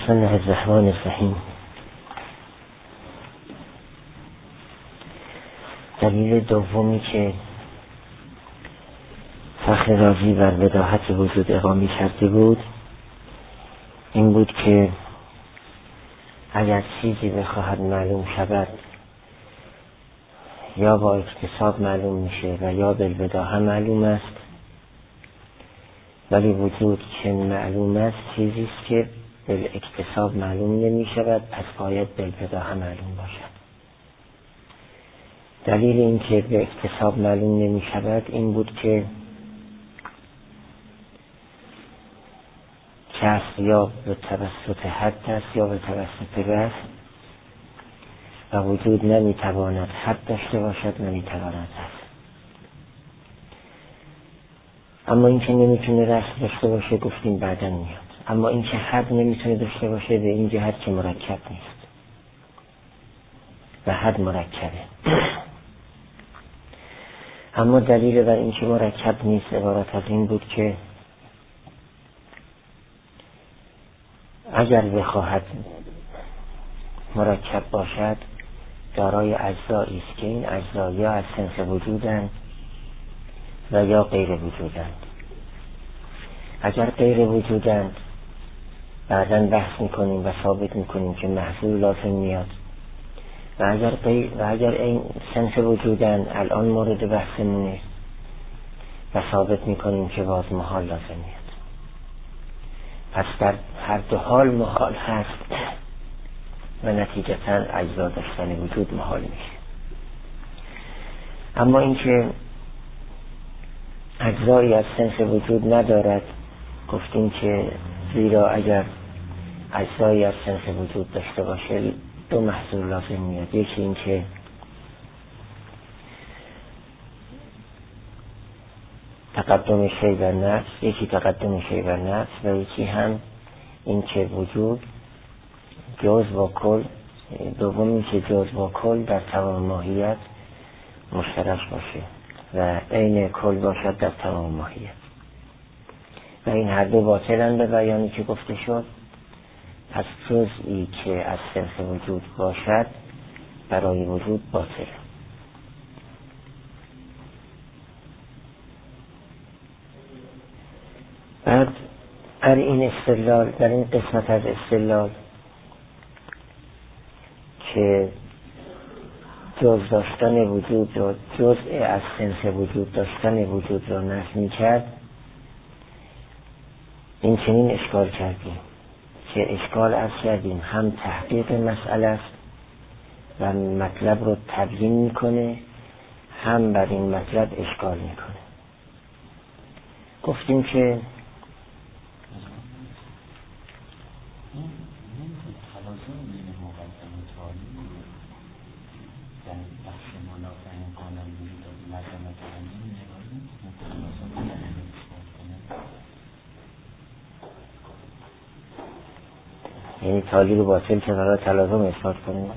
بسم الله الرحمن الرحیم. دلیل دومی که فخر رازی بر بداهت وجود اقامه کرده بود این بود که اگر چیزی بخواهد معلوم شود یا با اکتساب معلوم میشه و یا بالبداهه معلوم است، ولی وجود که معلوم است چیزی است که بالاکتساب معلوم نمی شود، پس باید بالبداهه معلوم باشد. دلیل این که به اکتساب معلوم نمی شود این بود که کسب یا به توسط حد است یا به توسط رس و وجود نمی تواند حد داشته باشد، نمی تواند رس. اما این که نمیتونه رس داشته باشه گفتیم بعداً میاد. اما این که حد نمیتونه داشته باشه به این جهت که مرکب نیست و حد مرکبه. اما دلیل بر این که مرکب نیست عبارت از این بود که اگر بخواهد مرکب باشد دارای اجزایی است که این اجزا یا از صنف وجودند و یا غیر وجودند. اگر غیر وجودند بعداً بحث میکنیم و ثابت میکنیم که محصول لازم میاد و اگر این صنف وجودند الان مورد بحثمونه و ثابت میکنیم که باز محال لازم میاد. پس در هر دو حال محال هست و نتیجتاً اجزا داشتن وجود محال میشه. اما اینکه اجزایی از صنف وجود ندارد گفتیم که زیرا اگر اجزایی از صنف وجود داشته باشه دو محصول لازم میاد. یکی این که تقدم شیء بر نفس، یکی تقدم شیء بر نفس و یکی هم این که وجود جز و کل، دوم این که جز و کل در تمام ماهیت مشترک باشه و عین کل باشد در تمام ماهیت و این هر دو باطلن به بیانی که گفته شد. پس جزئی که از صنف وجود باشد برای وجود باطل. بعد در این استدلال، در این قسمت از استدلال که جز داشتن وجود و جزء از صنف وجود داشتن وجود را نفی می‌کرد، این چنین اشکال کردیم که اشکال از کردیم هم تحقیق مسئله است و مطلب رو تبیین میکنه، هم بر این مطلب اشکال میکنه. گفتیم که یعنی تالی رو باطل که برای تلازم اثبات کنیم.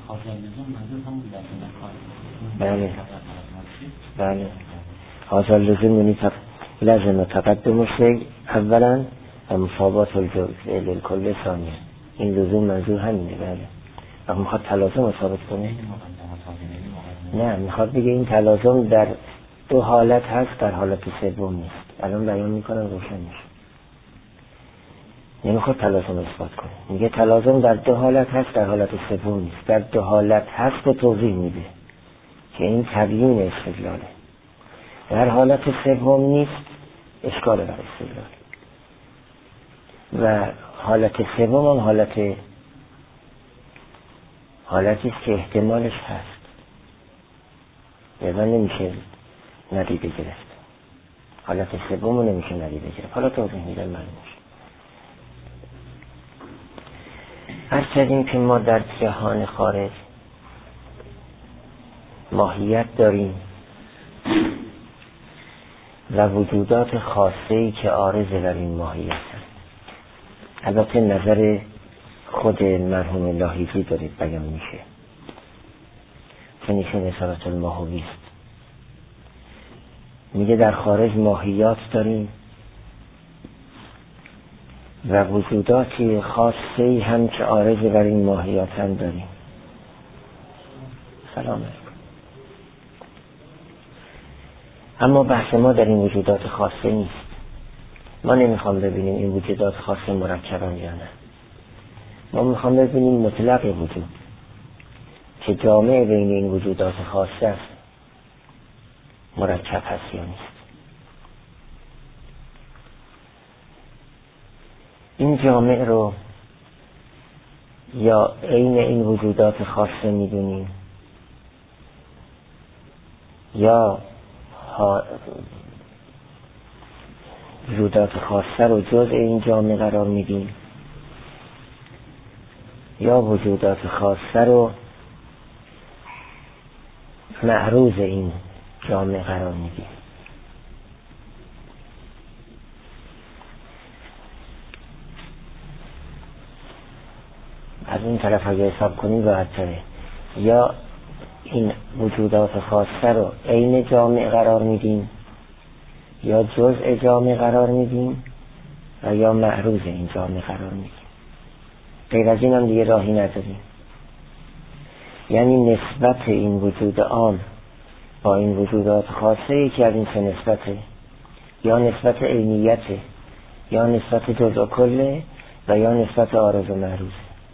بله بله حاصل لزوم یعنی لازم تقدم شیء اولا و مصابات الجزء للکل ثانیا. این لزوم منظور همینه. بله و میخواد تلازم ثابت کنه. نه میخواد بگه این تلازم در دو حالت هست، در حالت سوم نیست. الان بیان میکنم روشن میشه. نمیخواد تلازم اثبات کنه، میگه تلازم در دو حالت هست، در حالت سوم نیست. در دو حالت هست و توضیح میده که این تبیین استدلاله. در حالت سوم نیست، اشکال بر استدلال. و حالت سوم هم حالتی است که احتمالش هست و نمیشه ندیده گرفت. حالت سوم نمیشه ندیده گرفت. حالا توضیح میدم معلوم میشه. عرض کردیم که ما در جهان خارج ماهیت داریم و وجودات خاصه‌ای که عارضه بر این ماهیت هست. البته نظر خود مرحوم لاهیجی دارید بیان میشه که نیشون اصالت الماهوی است. میگه در خارج ماهیات داریم و وجوداتی خاصی هم که عارض بر این ماهیت هم داریم. سلام علیکم. اما بحث ما در این وجودات خاصه نیست. ما نمیخوام ببینیم این وجودات خاصه مرکبن یا نه. ما میخوام ببینیم مطلق وجود که جامع بین این وجودات خاصه است مرکب هست یا نیست. این جامع رو یا عین این وجودات خاصه میدونیم یا وجودات خاصه رو جزء این جامع قرار میدیم یا وجودات خاصه رو معروض این جامع قرار میدیم. از این طرف اگه حساب کنیم راحت‌تره. یا این وجودات خاصه رو عین جامع قرار میدیم یا جزء جامع قرار میدیم و یا معروض این جامع قرار میدیم. غیر از این هم دیگه راهی نداریم. یعنی نسبت این وجود عام با این وجودات خاصه یکی از این سه نسبته، یا نسبت عینیته یا نسبت جزء کله و یا نسبت عارض و معروض.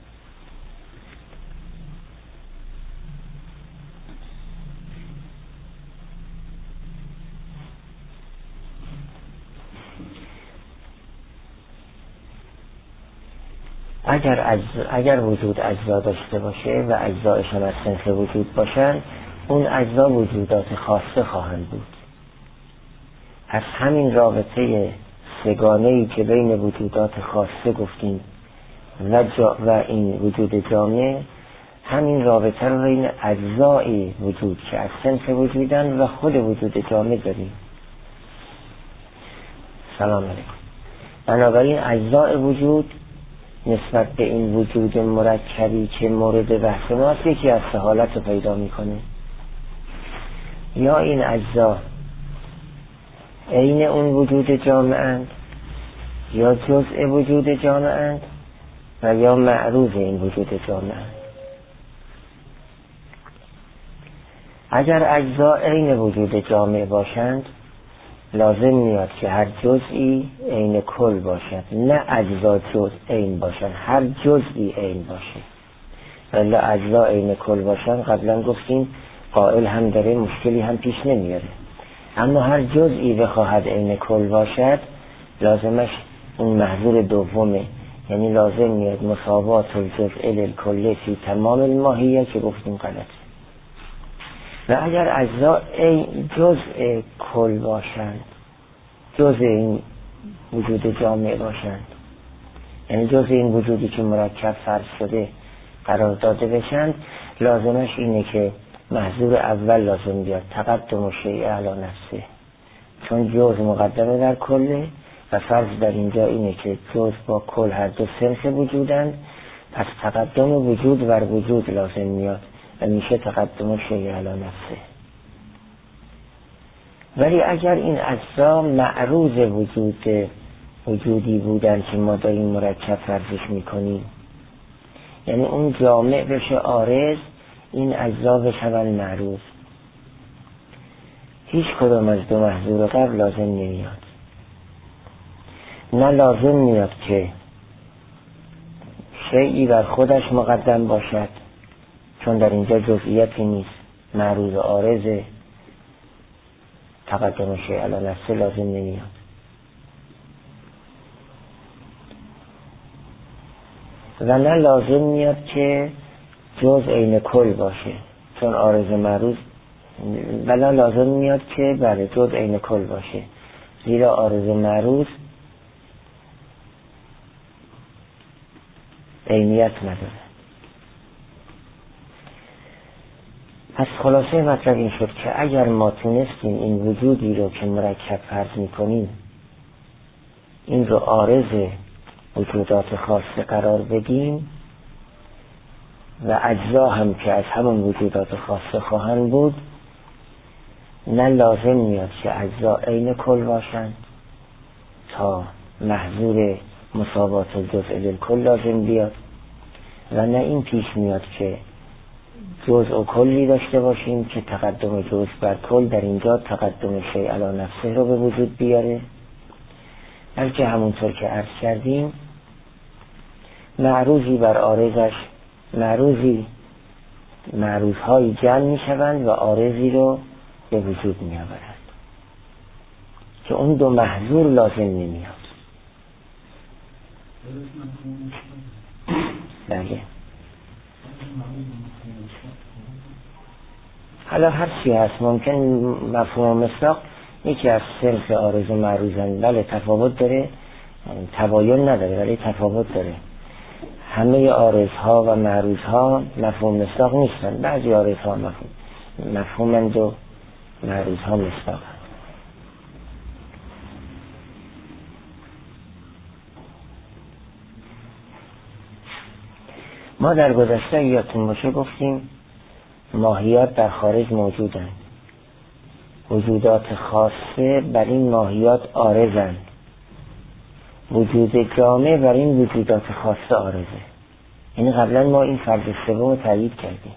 اگر وجود اجزا داشته باشه و اجزایش هم از صنف وجود باشن، اون اجزا وجودات خاصه خواهند بود. از همین رابطه سگانه‌ای که بین وجودات خاصه گفتیم و این وجود جامع، همین رابطه رو بین اجزای وجود که از صنف وجودن و خود وجود جامع داریم. سلام علیکم. بنابراین اجزای وجود نسبت به این وجود مرکبی که مورد بحث ماست یکی از سه حالت رو پیدا میکنه. یا این اجزا عین اون وجود جامعند یا جزء وجود جامعند و یا معروض این وجود جامعند. اگر اجزا عین وجود جامع باشند لازم میاد که هر جزئی عین کل باشد، نه اجزا جز عین باشند، هر جزئی عین باشه. ولی اجزا عین کل باشند قبلا گفتیم قائل هم داره مشکلی هم پیش نمیاره. اما هر جزئی بخواهد عین کل باشد لازمش اون محظور دومه، یعنی لازم میاد مساوات الجزء للکل فی تمام الماهیه که گفتیم غلط. و اگر اجزا جزء کل باشند، جزء این وجود جامع باشند، یعنی جزء این وجودی که مرکب فرض شده قرار داده بشند، لازمش اینه که محظور اول لازم بیاد تقدم شیء علی نفسه، چون جزء مقدمه در کله و فرض در اینجا اینه که جزء با کل هر دو صنف وجودند، پس تقدم وجود بر وجود لازم میاد و میشه تقدم شیء علی نفسه. ولی اگر این اجزا معروض وجودی بودن که ما داریم مرکب فرضش میکنیم، یعنی اون جامع بشه عارض، این اجزا بشون معروض، هیچ کدام از دو محظور قبل لازم نمیاد. نه لازم میاد که شیئی بر خودش مقدم باشد، چون در اینجا جزئیاتی نیست، معروض و عارض، تقدم شیء علی نفسه لازم نمیاد. و نه لازم میاد که جزء عین کل باشه، چون عارض معروض، ولی لازم میاد که برای جزء عین کل باشه، زیرا عارض معروض عینیت نداره. پس خلاصه مطلب این شد که اگر ما تونستیم این وجودی رو که مرکب فرض میکنیم این رو عارض وجودات خاصه قرار بدیم و اجزا هم که از همون وجودات خاصه خواهند بود، نه لازم میاد که اجزا عین کل باشند تا محظور مساوات جزء للکل لازم بیاد و نه این پیش میاد که جزء و کلی داشته باشیم که تقدم جزء بر کل در اینجا تقدم شیء علی نفسه رو به وجود بیاره، بلکه همونطور که عرض کردیم معروضی بر عارضش، معروضهایی جمع می شوند و عارضی رو به وجود می آورند که اون دو محظور لازم نمیاد. بله. حالا هر چی هست، ممکن مفهوم مصداق یکی از صرف عارض و معروضن، بله تفاوت داره، تباین نداره ولی تفاوت داره. همه عارض ها و معروض ها مفهوم مصداق نیستن، بعضی عارض ها مفهومند و معروض ها مصداق. ما در گذشته یادتون باشه گفتیم ماهیات در خارج موجودند، وجودات خاصه بر این ماهیات عارضند، وجود جامع بر این وجودات خاصه عارضه. یعنی قبلا ما این فرض سوم رو تایید کردیم.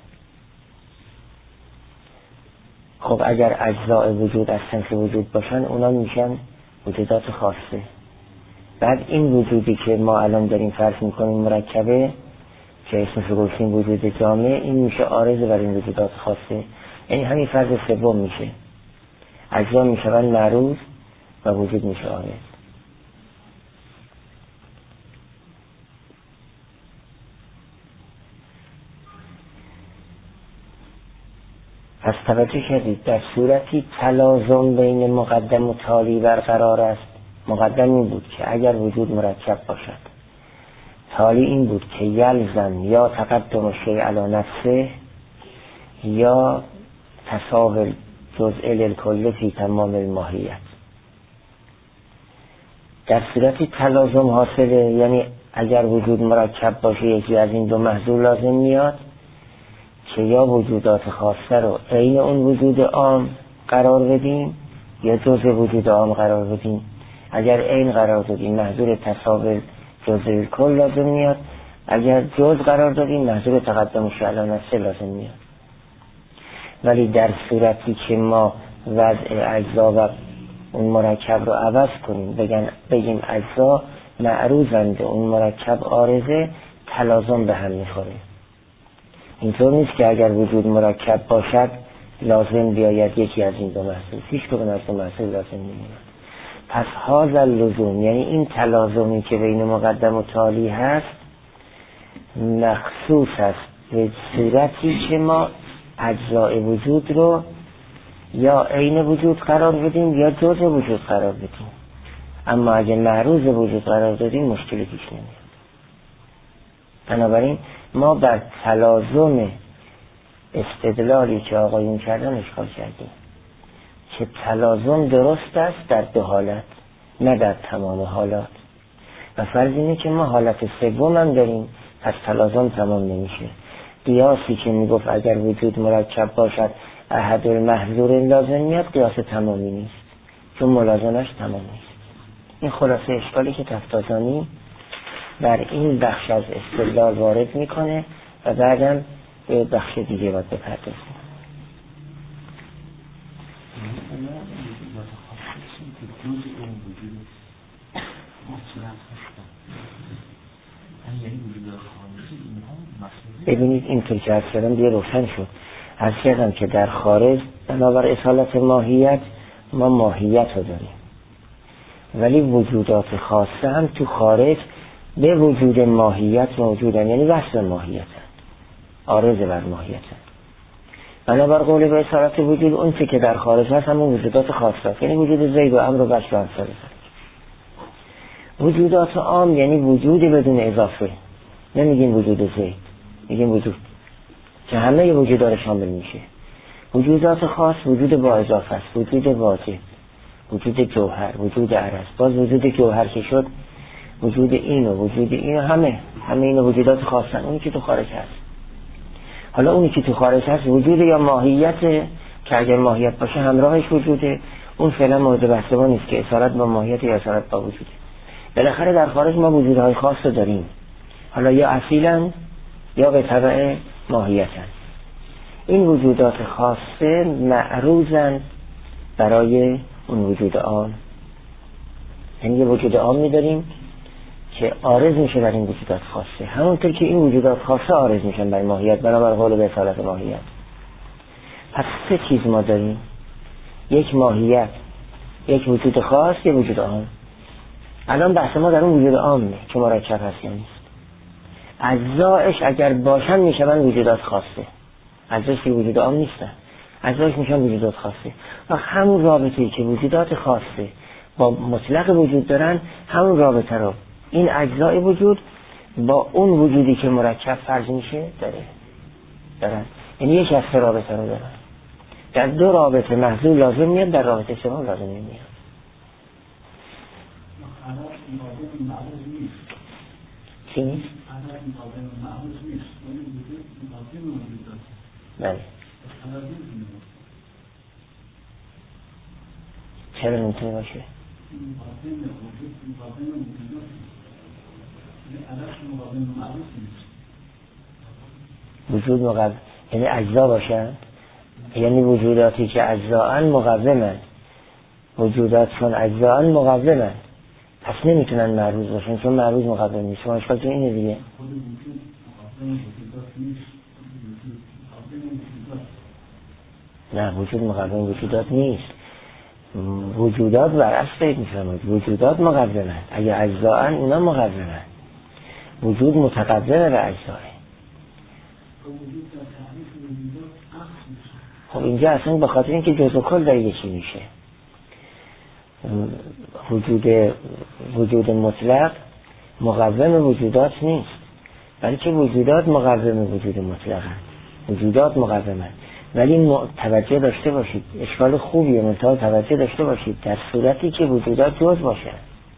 خب اگر اجزاء وجود از صنف وجود باشن اونا میشن وجودات خاصه. بعد این وجودی که ما الان داریم فرض میکنیم مرکبه که اسمش رو گفتیم وجود جامع، این میشه عارض بر این وجودات خاصه. یعنی همین فرض سوم میشه، اجزا میشون معروض و وجود میشه عارض. پس توجه کردید در صورتی تلازم بین مقدم و تالی برقرار است. مقدم این بود که اگر وجود مرکب باشد، تالی این بود که یلزم یا تقدم شیء علی نفسه یا تساوی جزء للکل فی تمام الماهیت. در صورتی تلازم حاصله، یعنی اگر وجود مرکب باشه یکی از این دو محظور لازم میاد که یا وجودات خاصه رو عین اون وجود عام قرار بدیم یا جزء وجود عام قرار بدیم. اگر عین قرار دادیم محظور تساوی جزء الکل لازم میاد، اگر جزء قرار دادیم محظور تقدم شیء علی نفسه لازم میاد. ولی در صورتی که ما وضع اجزا و اون مرکب رو عوض کنیم، بگیم اجزا معروضند اون مرکب عارضه، تلازم به هم میخوره. اینطور نیست که اگر وجود مرکب باشد لازم بیاید یکی از این دو محصول، هیچ کدوم از دو محصول لازم نمیاد. پس هذا اللزوم، یعنی این تلازمی که بین مقدم و تالی هست مخصوص است به صورتی که ما اجزای وجود رو یا عین وجود قرار بدیم یا جزء وجود قرار بدیم. اما اگه معروض وجود قرار دادیم مشکلی پیش نمیاد. بنابراین ما بر تلازم استدلالی که آقایون کردن اشکال کردیم که تلازم درست است در دو حالت نه در تمام حالات، و فرض اینه که ما حالت سوم هم داریم، پس تلازم تمام نمیشه. قیاسی که میگفت اگر وجود مرکب باشد احد المحظور لازم میاد قیاس تمامی نیست، چون ملازمش تمام نیست. این خلاصه اشکالی که تفتازانی بر این بخش از استدلال وارد میکنه و بعدم به بخش دیگه باید بپردازیم. ببینید اینطور که عرض کردم دیگه روشن شد. عرض کردم که در خارج بنابر اصالت ماهیت ما ماهیت رو داریم، ولی وجودات خاصه هم تو خارج به وجود ماهیت موجودن، یعنی وصف ماهیت عارض بر ماهیت. بنابر قول به اصالت وجود اون چه که در خارج هست همون وجودات خاصه، یعنی وجود زید و امر و بشر و امثال. وجودات عام یعنی وجود بدون اضافه، نمیگیم وجود زید، میگیم وجود که همه وجودات شامل میشه. وجودات خاص وجود با اضافه است، وجود واجب، وجود جوهر، وجود عرض. باز وجود جوهر که شد وجود این و وجود این و همه این وجودات خاصن، اونی که تو خارج هست. حالا اونی که تو خارج هست وجود یا ماهیت که اگر ماهیت باشه همراهش وجوده، اون فعلا مورد بحث ما نیست که اصالت با ماهیت یا اصالت با وجوده. بالاخره در خارج ما وجودهای خاص رو داریم، حالا یا اصیلن یا به تبع ماهیتن. این وجودات خاصه معروضن برای اون وجود عام. یعنی یه وجود عام می‌داریم که عارض میشه بر این وجودات خاصه، همونطور که این وجودات خاصه عارض میشن بر ماهیت، بنابر قول به اصالت ماهیت. پس سه چیز ما داریم، یک ماهیت، یک وجود خاص، یک وجود عام. الان بحث ما در اون وجود عامه که مرکب هست یا نیست. اجزایش اگر باشن میشن وجودات خاصه، اجزایش که وجود عام نیستن، اجزایش میشن وجودات خاصه. و همون رابطه‌ای که وجودات خاصه با مطلق وجود دارن، همون رابطه رو این اجزای وجود با اون وجودی که مرکب فرض میشه دارن. یعنی یک از سه رابطه رو دارن. در دو رابطه محضور لازم میاد، در رابطه سوم لازم نمیاد. چی نیست؟ بله. چرا نمیتونه باشه؟ وجود مقوم، یعنی اجزا باشن، یعنی وجوداتی که اجزاءن مقومن، وجودات چون اجزاءن مقومن، پس نمیتونن معروض باشن چون معروض مقوم نیست. شما اشکال تو اینه دیگه. نه، وجود مقوم وجودات نیست. وجودات بر اصل میفهمید، وجودات مقومن، اگه اجزاءن اونا مقومن، وجود متقومه به اجزاء. خب اینجا اصلا به خاطر اینکه جزء کل داره یکی میشه. وجود مطلق مقوم وجودات نیست، بلکه وجودات مقوم وجود مطلقن، وجودات مقومن. ولی توجه داشته باشید، اشکال خوبیه، منتها توجه داشته باشید در صورتی که وجودات جز باشن.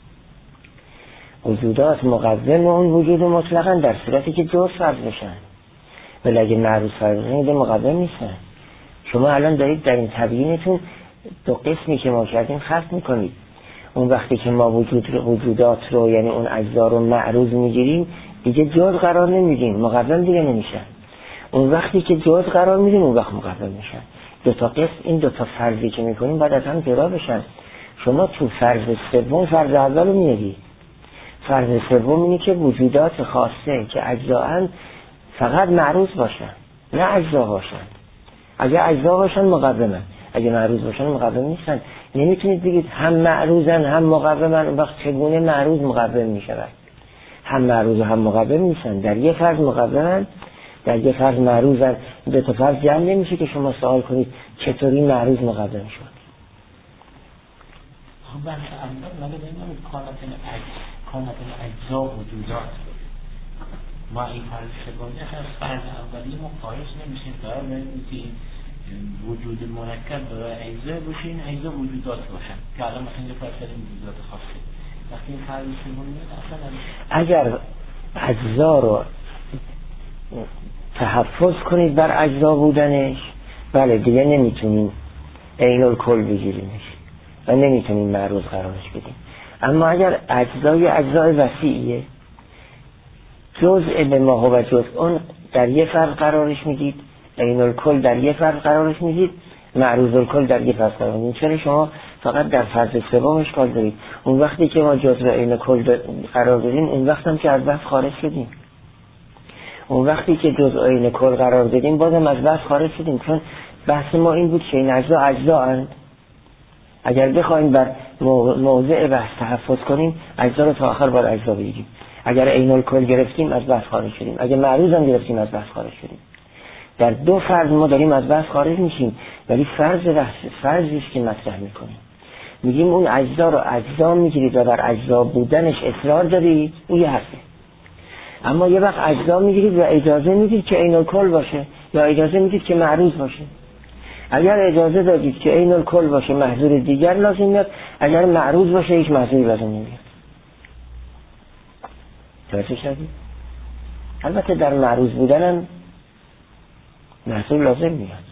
وجودات مقوم اون وجود مطلقن در صورتی که جز فرض بشن، ولی اگه معروض فرض بشن مقوم نیستن. شما الان دارید در این تبیینتون دو قسمی که ما کردیم خلط میکنید. اون وقتی که ما وجودات رو، یعنی اون اجزا رو معروض میگیریم، دیگه جز قرار نمیدیم، مقوم دیگه نمیشن. اون وقتی که جز قرار میدیم، اون وقت مقوم میشن. دو تا قسم، این دو تا فرضی که میکنیم بعد از هم جدا بشن. شما تو فرض سوم فرض اول رو میگید. فرض سوم اینه که وجودات خاصه که اجزاءن فقط معروض باشن، نه اجزا باشن. اگه اجزا باشن مقومن، اگه معروض باشن مقوم نیستن. نمیتونید بگید هم معروضن هم مقومن، اون وقت چگونه معروض مقوم میشود؟ هم معروض و هم مقوم نیستن. در یه فرض مقومن، در یه فرض معروضن. دو تا فرض جمع نمیشه که شما سوال کنید چطوری معروض مقوم شد. خب بحث اول مگه ببینید کانت اجزا وجودات ما این فرض سومی از فرض اولی ما خواهش نمیشیم قرار بدیم که وجود مرکب برای اجزا باشه، این اجزا وجودات باشن که الان مثلا یه فرض داریم وجودات خاصه. وقتی این فرض سومی اصلا اگر اجزا رو تحفظ کنید بر اجزا بودنش، بله دیگه نمیتونیم عین الکل بگیریمش و نمیتونیم معروض قرارش بدیم. اما اگر اجزای وسیعیه، جزء به ما هو جزء اون در یه فرض قرارش میدید، عین الکل در یه فرض قرارش میدید، معروض الکل در یه فرض قرار میدید. چرا شما فقط در فرض سوم اشکال دارید؟ اون وقتی که ما جزء عین کل قرار دادیم، اون وقت هم که از بحث خارج شدیم. اون وقتی که جزء عین کل قرار دادیم بازم از بحث خارج شدیم، چون بحث ما این بود که این اجزا اند. اگر بخوایم بر موضع بحث تحفظ کنیم، اجزا رو تا آخر باید اجزا بگیریم. اگر عین الکل گرفتیم از بحث خارج شدیم، اگر معروض هم گرفتیم از بحث خارج شدیم. در دو فرض ما داریم از بحث خارج میشیم، ولی فرضی است که مطرح میکنیم. میگیم اون اجزا رو اجزا میگیرید و بر اجزا بودنش اصرار دارید، اون یه حرفه. اما یه وقت اجزا میگیرید و اجازه میدید که عین الکل باشه یا اجازه میدید که معروض باشه. اگر اجازه دادید که عین الکل باشه محذور دیگر لازم میاد، اگر معروض باشه هیچ محذوری لازم نمیاد. توجه کردید؟ البته در معروض بودن محذور لازم میاد،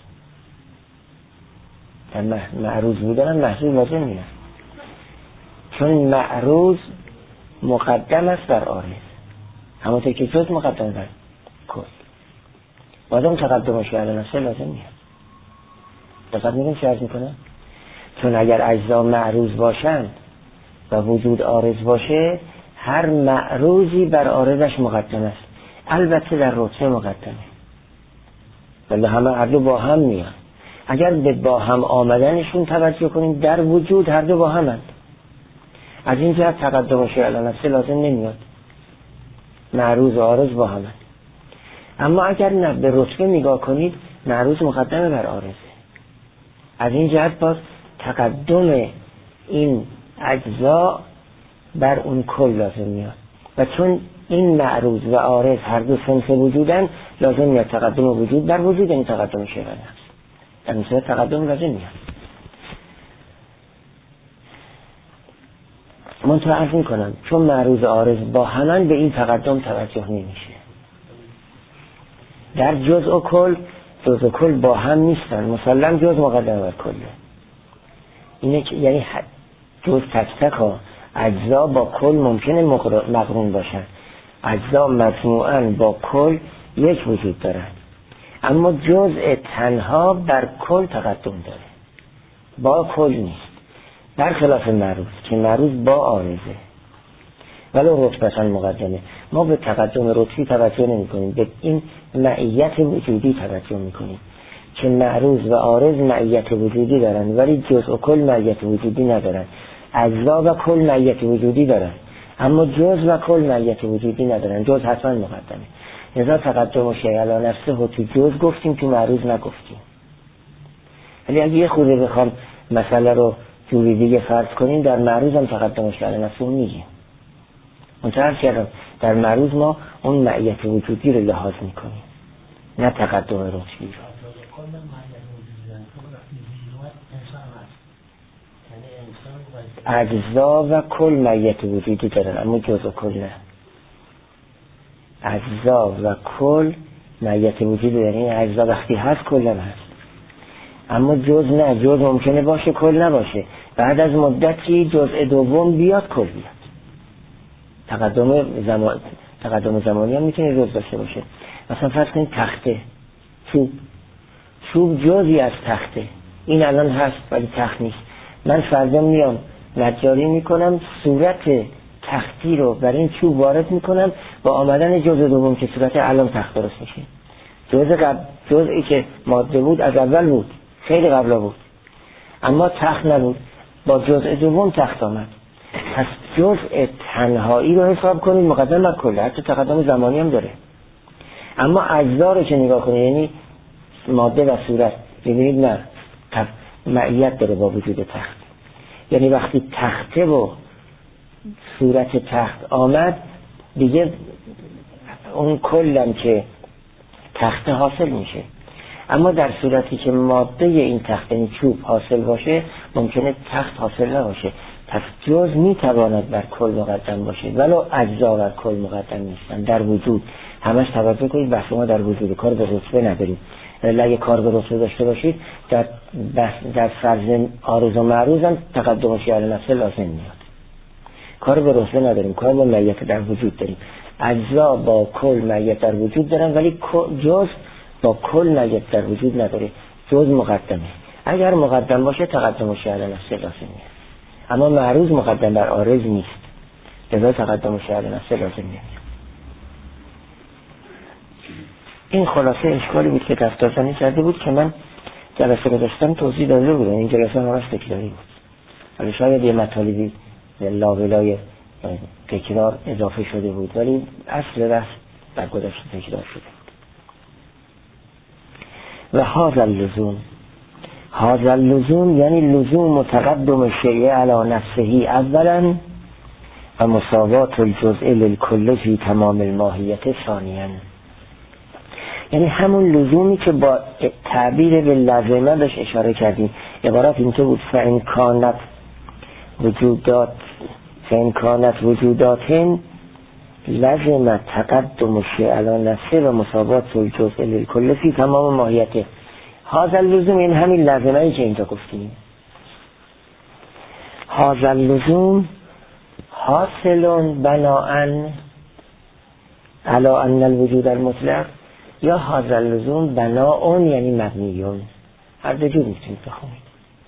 در معروض بودن محذور لازم میاد، چون معروض مقدم است بر عارض، همونطور که جز مقدم بر کل. بازم تقدم شیء علی نفسه لازم میاد. دقت می‌کنید چه عرض میکنم؟ چون اگر اجزا معروض باشند و وجود عارض باشه، هر معروضی بر عارضش مقدم است، البته در رتبه مقدمه، ولی همه هر دو با هم میان. اگر به با هم آمدنشون توجه کنیم، در وجود هر دو با همند. از این جهت تقدم شیء علی نفسه لازم نمیاد، معروض و عارض با همند. اما اگر نه به رتبه نگاه کنید، معروض مقدمه بر عارضه. از این جهت باز تقدم این اجزا بر اون کل لازم میاد و چون این معروض و عارض هر دو صنف وجودن، لازم میاد تقدم وجود در وجود، این تقدم شیء علی نفس. در این صورت تقدم لازم میاد. من تو عرض میکنم چون معروض و عارض با همان، به این تقدم توجه نمیشه. در جزء و کل، جزء و کل با هم نیستن، مسلم جزء مقدم بر کله. اینه که یعنی جزء تک تک ها اجزا با کل ممکنه مقرون باشن، اجزا مجموعاً با کل یک وجود دارن، اما جزء تنها بر کل تقدم داره، با کل نیست، برخلاف معروض که معروض با عارضه ولو رتبتاً مقدمه. ما به تقدم رتبی توجه نمی کنیم، به این معیت وجودی توجه می کنیم که معروض و عارض معیت وجودی دارن ولی جزء و کل معیت وجودی ندارن. اجزا و کل معیت وجودی دارن اما جز و کل معیت وجودی ندارن، جز حتما مقدمه. لذا تقدم شیء علی نفسه رو تو جز گفتیم، تو معروض نگفتیم. ولی اگه یه خورده بخوام مسئله رو جوری دیگه فرض کنیم، در معروض هم تقدم شیء علی نفسه رو میگیم. منتظر کردم در معروض ما اون معیت وجودی رو لحاظ میکنیم، نه تقدم رتبی رو. اجزا و کل معیت وجودی دارن اما جز و کل نه. اجزا و کل معیت وجودی دارن، این اجزا وقتی هست کل هم هست، اما جز نه. جز ممکنه باشه کل نباشه، بعد از مدتی جزء دوم بیاد کل بیاد. تقدم زمانی هم میتونه جز داشته باشه. مثلا فرض کنید تخته، چوب جزئی از تخته، این الان هست ولی تخت نیست. من فردا میام نجاری میکنم، صورت تختی رو بر این چوب وارد میکنم، با آمدن جزء دوم که صورت الان تخت درست میشه. جزئی که ماده بود از اول بود، خیلی قبلا بود، اما تخت نبود، با جزء دوم تخت آمد. پس جزء تنهایی رو حساب کنید مقدم بر کل، حتی تقدم زمانی هم داره. اما اجزا رو که نگاه کنید، یعنی ماده و صورت، ببینید نه معیت داره با وجود تخت. یعنی وقتی تخته و صورت تخت آمد، دیگه اون کلم که تخته حاصل میشه. اما در صورتی که ماده این تخت، این چوب حاصل باشه، ممکنه تخت حاصل نباشه. پس جز میتواند بر کل مقدم باشه ولو اجزا بر کل مقدم نیستن. در وجود همش توجه کنید، بحث ما در وجود، کار به رتبه نداریم. اگه کار به رتبه داشته باشید، در فرض عارض و معروض هم تقدم شیء علی نفسه لازم میاد. کار به رتبه نداریم، کار به معیت در وجود داریم. اجزا با کل معیت در وجود دارن ولی جز با کل معیت در وجود نداره، جز مقدمه. اگر مقدم باشه تقدم شیء علی نفسه لازم میاد، اما معروض مقدم بر عارض نیست، لذا تقدم شیء علی نفسه لازم میاد. این خلاصه اشکالی بود که دفترزنی کرده بود که من جلسه داشتم توضیح داده بودم. این جلسه همش تکراری بود، ولی شاید یه مطالبی لاولای تکرار اضافه شده بود، ولی اصل بحث در گذشته تکرار شده بود. و هذا اللزوم یعنی لزوم تقدم شیء علی نفسه اولا و مساوات الجزء للکل فی تمام الماهیت ثانیا. یعنی همون لزومی که با تعبیر به لازمه بهش اشاره کردیم. عبارت اینطور بود: فإن کانت وجوداتن لازم تقدم شیء علی نفسه و مساوات الجزء للکل فی تمام ماهیته. هذا اللزوم این همین لازمه‌ای که اینجا گفتیم. هذا حاصل بناءً علی ان الوجود المطلق، یا هذا اللزوم بناء یعنی مبنیون، هر دو جور میتونید بخونید.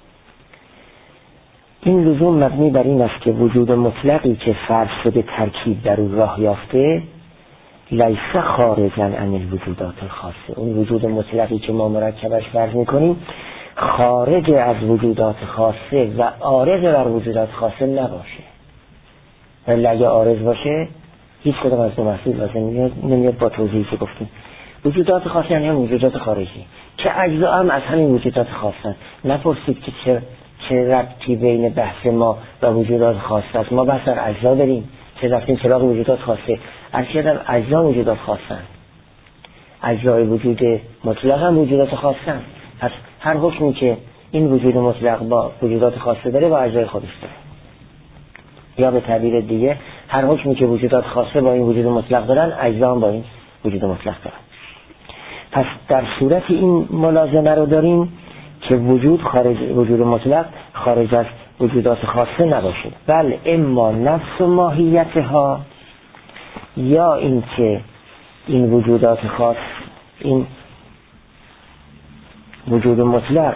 این لزوم مبنی بر این است که وجود مطلقی که فرض شده ترکیب در او راه یافته لیس خارجاً عن الوجودات الخاصه، اون وجود مطلقی که ما مرکبش فرض میکنیم خارج از وجودات خاصه و عارض بر وجودات خاصه نباشه. ولی اگه عارض باشه هیچ کدام از دو محصول لازم نمیاد. با توضیحی که گفتیم وجودات خاصه یعنی هم وجودات خارجی که اجزا هم از همین وجودات خاصن. نپرسید که چه ربطی بین بحث ما و وجودات خاصه است. ما بحث در اجزا داریم، چه رفتیم سراغ وجودات خاصه. ارشدم اجزا وجودات خاصن، اجزای وجود مطلق هم وجودات خاصن. پس هر حکمی که این وجود مطلق با وجودات خاصه داره با اجزای خودش داره، یا به تعبیر دیگه هر حکمی که وجودات خاصه با این وجود مطلق دارن اجزا هم با این وجود مطلق دارن. پس در صورت این ملازمه رو داریم که وجود مطلق خارج از وجودات خاصه نباشه، بل اما نفس و ماهیتها، یا این که این وجودات خاص، این وجود مطلق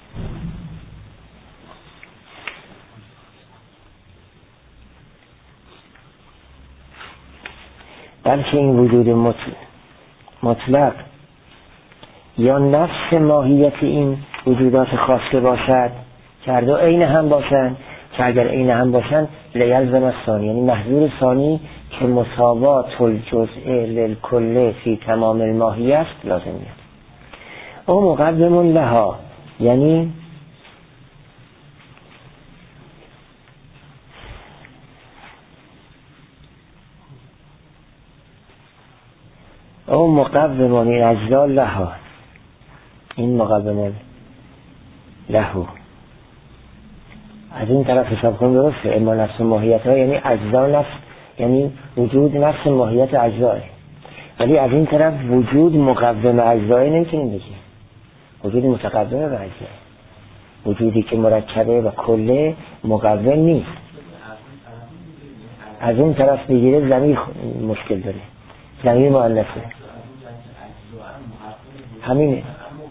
بلکه این وجود مطلق یا نفس ماهیت این وجودات خاصه باشد که هر دو عین هم باشند، که اگر عین هم باشند لیلزم الثانی، یعنی محذور ثانی که مساوات الجزء للکل فی تمام الماهیه است لازم میاد. او مقدم لها، یعنی او مقدم این اجزا لها، این مقدم لهو از این طرف حساب کنیم درسته. اما نفس ماهیت ها یعنی اجزا نفس، یعنی وجود نفس ماهیت اجزاه، ولی از این طرف وجود مقدم اجزاه نمیتونیم بگیم، وجود متقدم به اجزاه، وجودی که مرکبه و کله مقدم نیست. از اون طرف بگیره ضمیر مشکل داره، ضمیر مؤنثه، همینه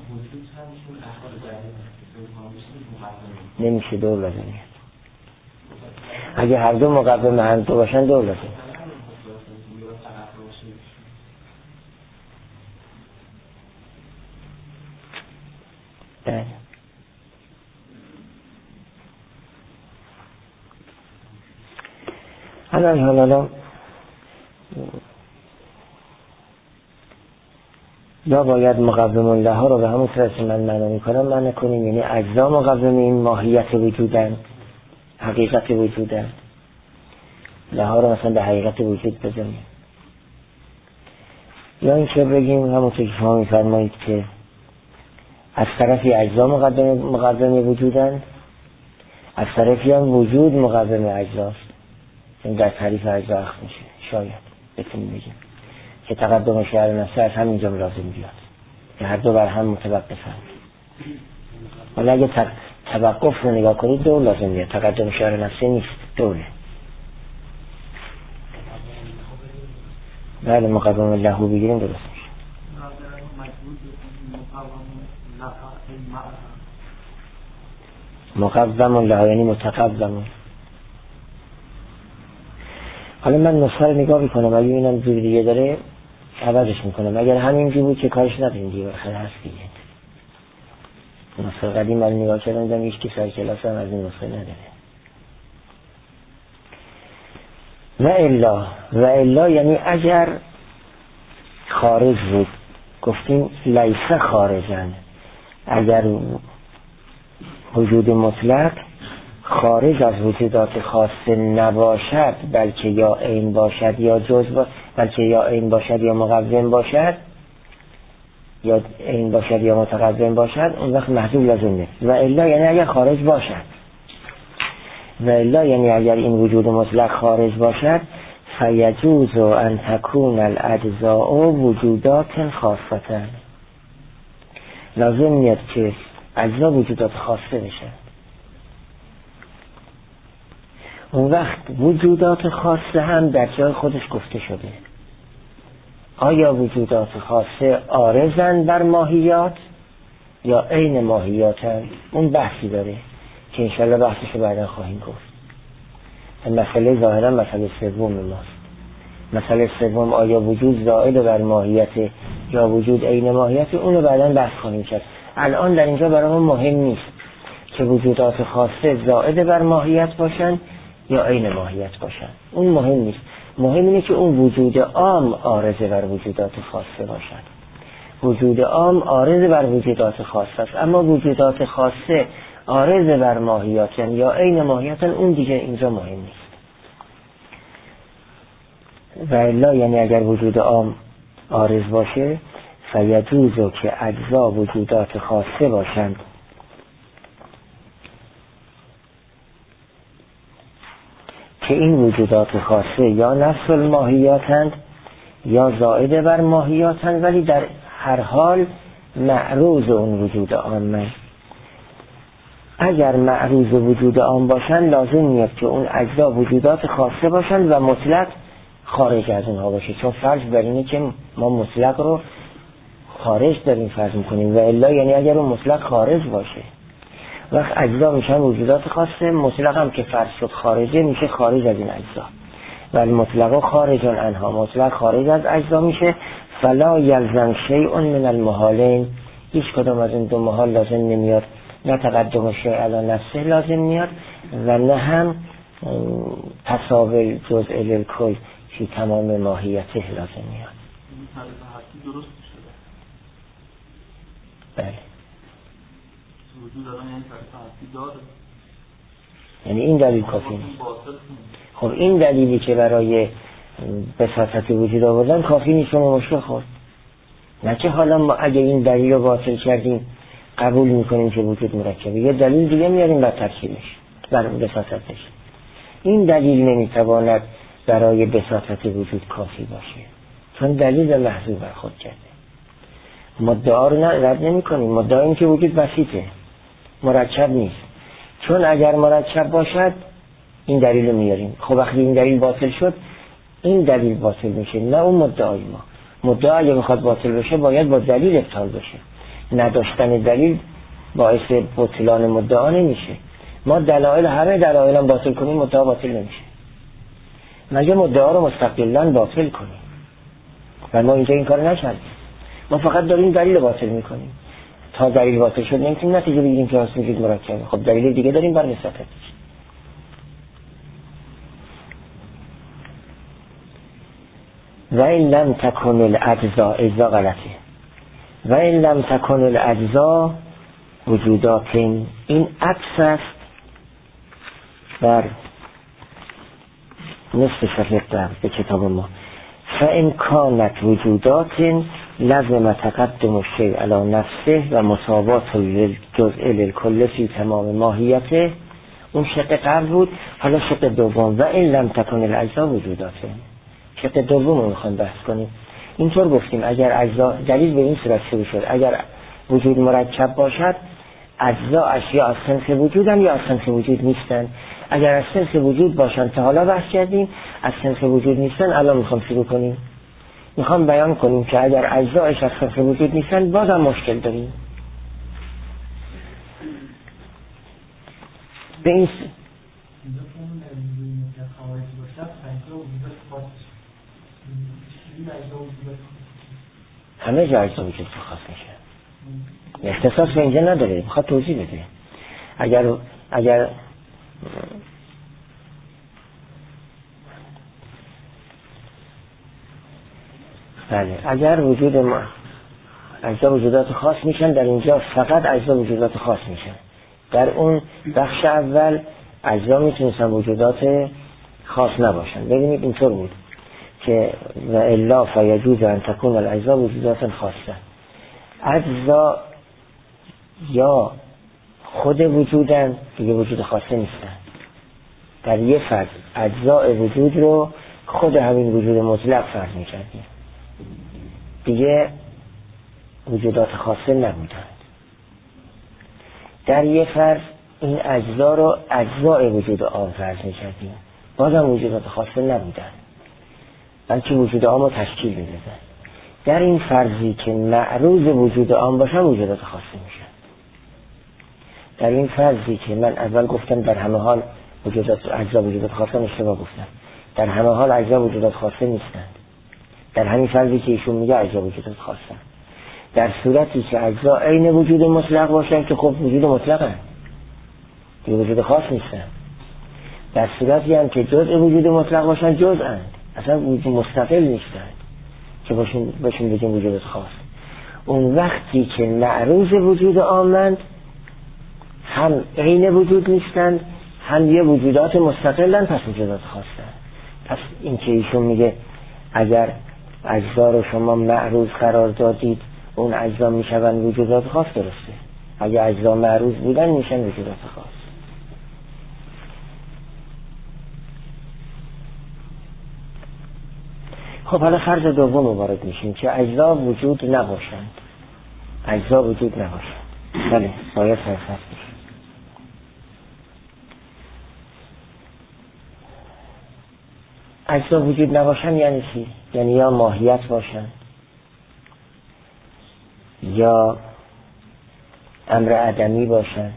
نمیشه، دور لازمه. اگه هر دو مقدم هم دو باشن دور لازمه. حالا یا باید مقدم لها رو به همون طرح من معنا میکنم معنا کنیم، یعنی اجزا مقدم این ماهیت وجودن، حقیقت وجودن، لها رو مثلا به حقیقت وجود بزنیم. یا این که بگیم همونطور که شما میفرمایید که از طرفی اجزا مقدم وجودن، از طرفی هم وجود مقدم اجزاست، این در تعریف اجزا اخذ میشه. شاید بتونیم بگیم که تقدم شعر نفسه از همینجا لازم بیاد که هر دو بر هم متوقفن. ولی اگه توقف رو نگاه کنید دور لازم بیاد، تقدم شعر نفسه نیست، دوره. بله مقدم لهو بگیریم درست میشه. مقدم لهو یعنی متقدم. حالا من نسخه رو نگاه میکنم، اگه اینم جور دیگه داره عوضش میکنم. اگر همینجور بود که کارش نداریم دیگه، بخیر هست دیگه. نسخه قدیم من نگاه کردم دیدم هیچ کی سر کلاس هم از این نسخه نداره. و الا یعنی اگر خارج بود، گفتیم لیس خارجن، اگر وجود مطلق خارج از وجودات خاصه نباشد، بلکه یا عین باشد یا جزء، بلکه یا عین باشد یا مقدم باشد، یا عین باشد یا متقدم باشد، اون وقت محذوف لازم نیست. و الا یعنی اگر خارج باشد، و الا یعنی اگر این وجود مطلق خارج باشد، فیجوز ان تکون الاجزاء وجودات خاصه، لازم نیست که اجزا وجودات خاصه بشن. اون وقت وجودات خاصه هم در جای خودش گفته شده. آیا وجودات خاصه عارضن بر ماهیات یا عین ماهیاتن؟ اون بحثی داره که انشالله بحثشو بعدا خواهیم گفت. مسئله ظاهرا مسئله سوم ماست. مسئله سوم آیا وجود زائد بر ماهیت یا وجود عین ماهیت، اونو بعدا بحث خواهیم کرد. الان در اینجا برامون مهم نیست که وجودات خاصه زائد بر ماهیت باشن یا عین ماهیت باشن، اون مهم نیست. مهم اینه که اون وجود عام عارض بر وجودات خاصه باشد. وجود عام عارض بر وجودات خاصه است، اما وجودات خاصه عارض بر ماهیاتن یا عین ماهیاتن، اون دیگه اینجا مهم نیست. و الا یعنی اگر وجود عام عارض باشه فیجوزو که اجزا وجودات خاصه باشند که این وجودات خاصه یا نفس الماهیاتند یا زائده بر ماهیاتند، ولی در هر حال معروض اون وجود عامه. اگر معروض وجود عام باشن لازم میاد که اون اجزا وجودات خاصه باشن و مطلق خارج از اونها باشه، چون فرض بر اینه که ما مطلق رو خارج داریم فرض میکنیم، و الا یعنی اگر اون مطلق خارج باشه وقت اجزا میشن وجودات خاصه، مطلق هم که فرض شد خارجه میشه خارج از این اجزا، ولی مطلق خارج عنها، مطلق خارج از اجزا میشه. فلا یلزم شیء من المحالین، هیچ کدام از این دو محال لازم نمیاد، نه تقدم شیء علی نفسه لازم میاد و نه هم تساوی جزء للکل فی تمام ماهیته لازم میاد. این حرفی درست شده. بله. وجود الان یعنی حرفی داره. یعنی این دلیل کافی نیست. خب این دلیلی که برای بساطت وجود آوردن کافی نیست و مشکل خورد. نه که حالا ما اگه این دلیل رو باطل کردیم قبول میکنیم که وجود مرکبه، یه دلیل دیگه میاریم بر ترکیبش، بر بساطتش. این دلیل نمیتواند برای بساطت وجود کافی باشه، چون دلیل محضور بر خود کرده. مدعا رو رد نمی کنیم، مدعا این که وجود بسیطه، مرکب نیست، چون اگر مرکب باشد این دلیل رو میاریم. خب وقتی این دلیل باطل شد این دلیل باطل میشه، نه اون مدعای ما. مدعا اگه بخواد باطل بشه باید با دلیل ابطال بشه، نداشتن دلیل باعث بطلان مدعا نمیشه. ما دلایل همه دلایل هم باطل کنیم مدعا باطل نمیشه، مگه مدعا رو مستقلاً باطل کنیم، و ما اینجا این کار نکردیم. ما فقط داریم دلیل باطل میکنیم. تا دلیل باطل شد نمیتونیم نتیجه بگیریم که اصل وجود مرکبه. خب دلیل دیگه داریم بر وساطتش. و این لم تکن الاجزاء، اجزا غلطه. و این لم تکن الاجزاء وجودات، این عکس است بر نصف صفحه در به کتاب ما. فإن کانت وجودات لازم تقدم الشیء علی نفسه و مساوات الجزء للکل فی تمام ماهیته. اون شق قبل بود، حالا شق دوم. و این لم تکن الاجزاء وجوداته، شق دوم رو میخوایم بحث کنیم. اینطور گفتیم اگر اجزا، دلیل به این صورت شروع شد، اگر وجود مرکب باشد اجزا اشیاء از صنف وجودن یا از صنف وجود نیستن. اگر از صنف وجود باشن تا حالا بحث کردیم، از صنف وجود نیستن الان میخوام شروع کنیم. میخوام بیان کنیم که اگر اجزایش از صنف وجود نیستن بازم مشکل داریم. به این همه جا اجزا وجود خاص میشه، اختصاص به اینجا نداره، بخواد توضیح بده. اگر بله، اگر وجود ما اجزا وجودات خاص میشن، در اینجا فقط اجزا وجودات خاص میشن. در اون بخش اول اجزا میتونستن وجودات خاص نباشن. ببینید اینطور بود که و الا فیجوز ان تکون الاجزا وجودات خاصه. اجزا یا خود وجودن، دیگه وجود خاصه نیستن. در یه فرض اجزای وجود رو خود همین وجود مطلق فرض میکردیم، دیگه وجودات خاصه نبودند. در یه فرض این اجزا رو اجزای وجود عام فرض میکردیم، بازم وجودات خاصه نبودن، بلکه وجود عام رو تشکیل میدادن. در این فرضی که معروض وجود عام باشن وجودات خاصه میشن. در این فرضی که من اول گفتم در همه حال وجودات اجزا وجودات خاصه، اشتباه گفتم. در همه حال اجزا وجودات خاصه نیستند. در همین فرضی که ایشون میگه اجزا وجودات خاصه، در صورتی که اجزا عین وجود مطلق باشن که خب وجود مطلقن، دیگه وجود خاص نیستن. در صورتی هم که جزء وجود مطلق باشن جزءاند، اصلا وجود مستقل نیستند که باشون بگیم وجودات خاص. اون وقتی که معروض وجود عامند هم عین وجود نیستند، هم یه وجودات مستقلن، پس وجودات خاصن. پس این که ایشون میگه اگر اجزا رو شما معروض قرار دادید اون اجزا میشون وجودات خاص، درسته. اگر اجزا معروض بودن میشن وجودات خاص. خب حالا فرض دوم رو وارد میشیم که اجزا وجود نباشند. اجزا وجود نباشند. بله باید فرض بشیم. اجزا وجود نباشند یعنی چی؟ یعنی یا ماهیت باشند یا امر عدمی باشند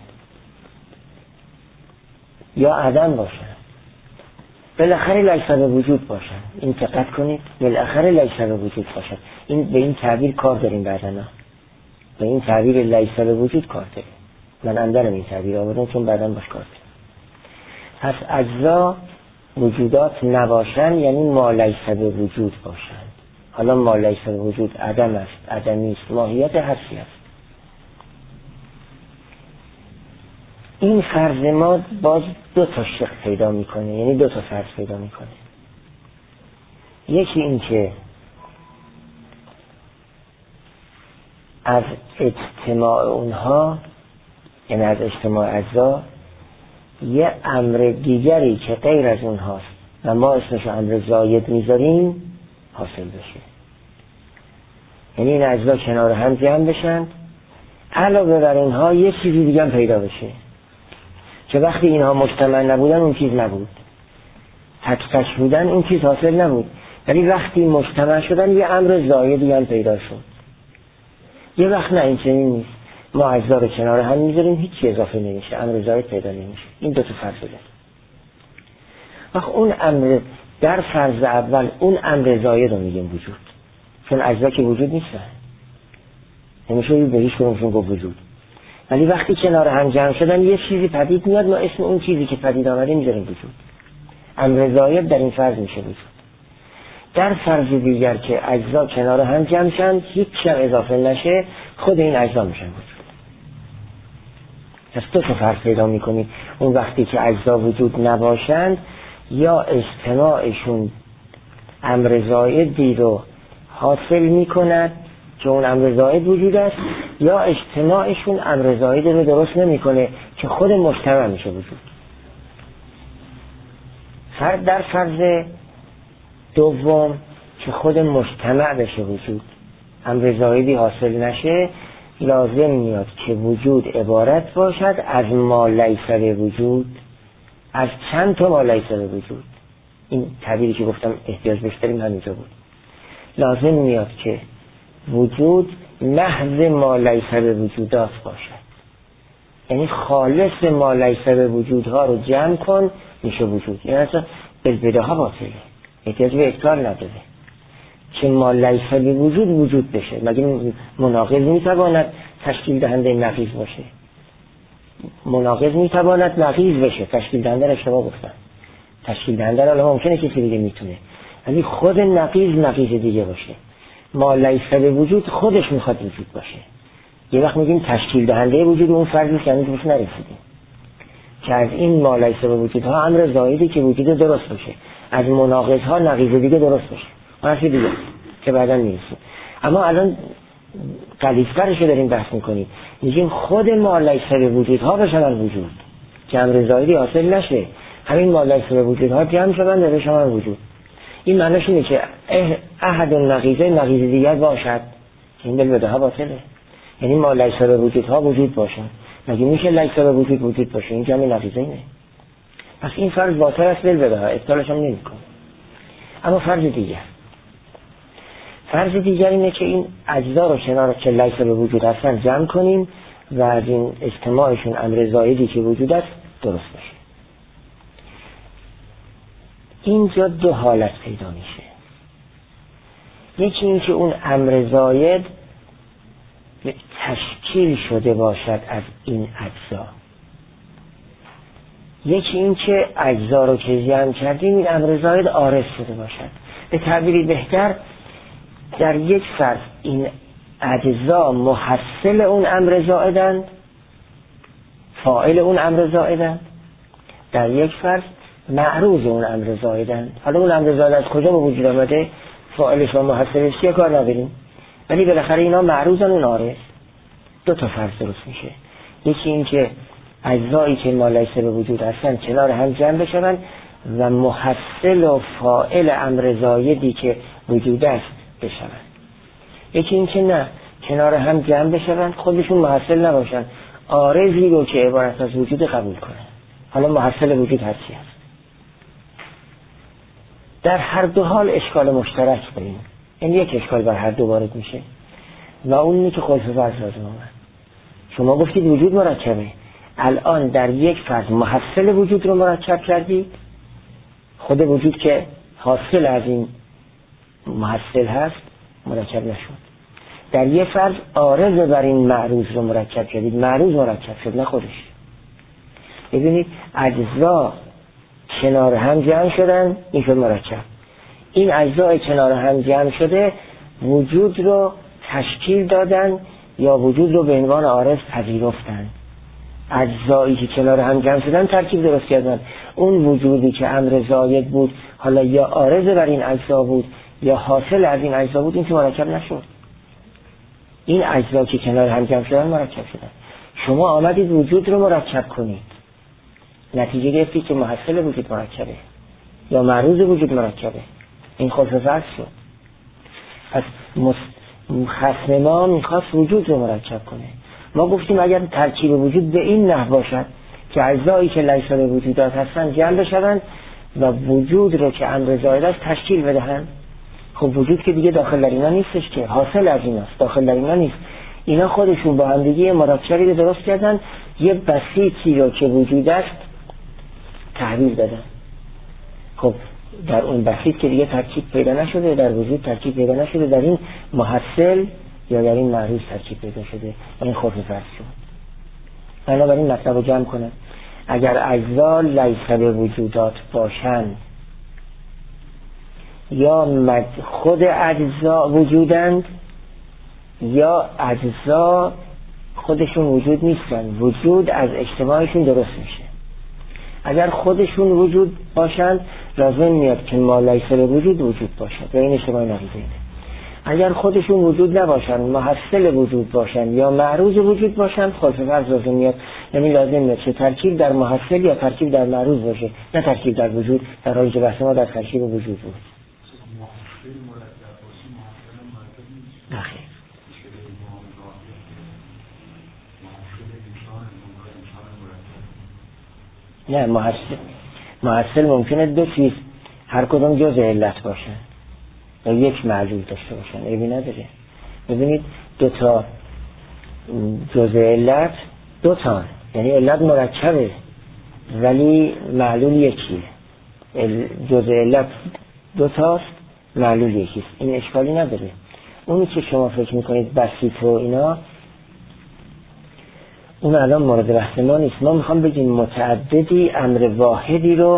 یا عدم باشند. بالاخره لیس به وجود باشند. این دقت کنید، بالاخره لیس به وجود باشند. این به این تعبیر کار داریم بعداً. به این تعبیر لیس به وجود کار داریم. من اندرم این تعبیر آوردم چون بعداً باش کار داریم. پس اجزا وجودات نباشند یعنی ما لیس به وجود باشند. حالا ما لیس به وجود عدم است، عدمی است، ماهیت هستی است. این فرض ما باز دو تا شق پیدا میکنه، یعنی دو تا فرض پیدا میکنه. یکی این که از اجتماع اونها، یعنی از اجتماع اجزا، یه امر دیگری که غیر از اونهاست و ما اسمش امر زاید میذاریم حاصل بشه. یعنی این اجزا کنار هم جمع بشن، علاوه بر اینها یه چیزی دیگه هم پیدا بشه که وقتی اینها مجتمع نبودن اون چیز نبود، تک بودن اون چیز حاصل نبود، ولی وقتی مجتمع شدن یه امر زایدی هم پیدا شد. یه وقت نه این چنین نیست، ما اجزا رو کنار هم میذاریم هیچی اضافه نمیشه، امر زاید پیدا نمیشه. این دو تا فرض داره. وقت اون امر در فرض اول اون امر زاید رو میگیم وجود، چون اجزا که وجود نیستن، نمیشه به هیچ کدومشون گفت وجود. ولی وقتی کنار هم جمع شدن یه چیزی پدید میاد، ما اسم اون چیزی که پدید آمده میذاریم وجود. امر زاید در این فرض میشه وجود. در فرض دیگر که اجزا کنار هم جمع شن، هیچ چیز اضافه نشه، خود این اجزا میشن وجود. پس دو تا فرض پیدا میکنی. اون وقتی که اجزا وجود نباشند یا اجتماعشون امر زایدی رو حاصل میکند که اون امر زاید وجود است، یا اجتماعشون امر زاید رو درست نمیکنه که خود مجتمع میشه وجود. در فرض دوم که خود مجتمع بشه وجود، امر زایدی حاصل نشه، لازم میاد که وجود عبارت باشد از ما لیس به وجود، از چند تا ما لیس به وجود. این تعبیری که گفتم احتیاج بهش داریم همینجا بود. لازم میاد که وجود محض ما لیس به وجودات باشد، یعنی خالص ما لیس به وجودها رو جمع کن میشه وجود. یعنی اصلا بالبداهه باطله، احتیاج به اکرار نداره که ما لیس به وجود بشه. مگه مناقض میتواند تشکیل دهنده نقیض باشه؟ مناقض میتواند نقیض بشه. تشکیل دهنده اشتباه گفتم. تشکیل دهنده الان ممکنه کسی دیگه میتونه، ولی خود نقیض دیگه باشه. ما لیس به وجود خودش میخواد وجود باشه. یه وقت میگیم تشکیل دهنده وجود اون فرضی که هنوز بهش نرسیدیم، که از این ما لیس به وجودها امر زایدی که وجود درست باشه، از مناقضها نقیض دیگه درست باشه، حرف دیگه که بعداً میرسیم. اما الان غلیظ‌ترش رو داریم بحث میکنیم، میگیم خود ما لیس به وجودها بشن وجود که امر زایدی حاصل نشه، همین ما لیس به وجودها جمع شدن در بشن وجود. این معنیش اینه که احد النقیضین نقیض دیگر باشد، این بالبداهه باطله. یعنی ما لیس به وجودها وجود باشن، مگه میشه لیس به وجود باشه؟ این جمع نقیضینه. پس این فرض باطل است بالبداهه، ابطالش هم نمی کنه. اما فرض دیگر اینه که این اجزا رو کنار که لیس به وجود هستن جمع کنیم و از این اجتماعشون امر زائدی که وجود است درست بشه. اینجا دو حالت پیدا میشه. یکی این که اون امر زائد تشکیل شده باشد از این اجزا، یکی این که اجزا رو که جمع کردیم این امر زائد عارض شده باشد. به تعبیری بهتر در یک فرض این اجزا محصل اون امر زائدند، فاعل اون امر زائدند، در یک فرض معروض اون امر زائدند. حالا اون امر زائد از کجا به وجود آمده، فاعلش و محصلش چیه کار نداریم، ولی بالاخره اینا معروضن اون عارض. دو تا فرض درست میشه. یکی این که اجزایی که ما لیس به وجود هستن کنار هم جمع بشوند و محصل و فاعل امر زائدی که وجود است بشوند. یکی این که نه، کنار هم جمع بشوند خودشون محصل نباشن، عارضی رو که عبارت از وجود قبول کنن. حالا محصل وجود هرچی هست. در هر دو حال اشکال مشترک داریم، این یک اشکال بر هر دو وارد میشه و اون اینه که خلف فرض لازم آمد. شما گفتید وجود مرکبه، الان در یک فرض محصل وجود رو مرکب کردید، خود وجود که حاصل از این محصل هست مرکب نشد. در یک فرض عارض بر این معروض رو مرکب کردید، معروض مرکب شد نه خودش. ببینید اجزا کنار هم جمع شدن، این شد مرکب. این اجزای کنار هم جمع شده وجود رو تشکیل دادن یا وجود رو به عنوان عارض پذیرفتن. اجزایی که کنار هم جمع شدن ترکیب درست کردن. اون وجودی که امر زائد بود حالا یا عارض بر این اجزا بود یا حاصل از این اجزا بود، این که مرکب نشد. این اجزا که کنار هم جمع شدن مرکب شدن. شما آمدید وجود رو مرکب کنید، نتیجه گرفتید که محصل وجود مرکبه یا معروض وجود مرکبه، این خلف فرض شد. پس خصم ما میخواست وجود رو مرکب کنه. ما گفتیم اگر ترکیب وجود به این نحو باشد که اجزایی که لیس به وجودات هستن جمع بشوند و وجود رو که امر زائد است تشکیل بدهند، خب وجود که دیگه داخل در اینا نیستش، که حاصل از ایناست، داخل در اینا نیست. اینا خودشون با هم دیگه مرکبی درست کردن، یه بسیطی رو که وجود است تحویل دادن. خب در اون بسیط که دیگه ترکیب پیدا نشده، در وجود ترکیب پیدا نشده، در این محصل یا در این معروض ترکیب پیدا شده، این خلف فرض شد. بنابراین مطلب رو جمع کنم، اگر اجزا لیس به وجودات باشند یا خود اجزا وجودند یا اجزا خودشون وجود نیستن، وجود از اجتماعشون درست میشه. اگر خودشون وجود باشند لازم میاد که ما لیس به وجود باشد و این اجتماع نقیضه. اگر خودشون وجود نباشند، محصل وجود باشند یا معروض وجود باشند، خلف فرض لازم میاد. یعنی لازم میاد که ترکیب در محصل یا ترکیب در معروض باشه، نه ترکیب در وجود، در حالی که بحث ما در ترکیب وجود بود. نه، محصل ممکنه دو چیز هر کدوم جزء علت باشن و یک معلول داشته باشن، عیبی نداره. ببینید دو تا جزء علت دو تا، یعنی علت مرکبه ولی معلول یکیه. جزء علت دو تاست، معلول یکیست، این اشکالی نداره. اونی که شما فکر میکنید بسیط و اینا، اون الان مورد بحث ما نیست. ما میخوام بگیم متعددی امر واحدی رو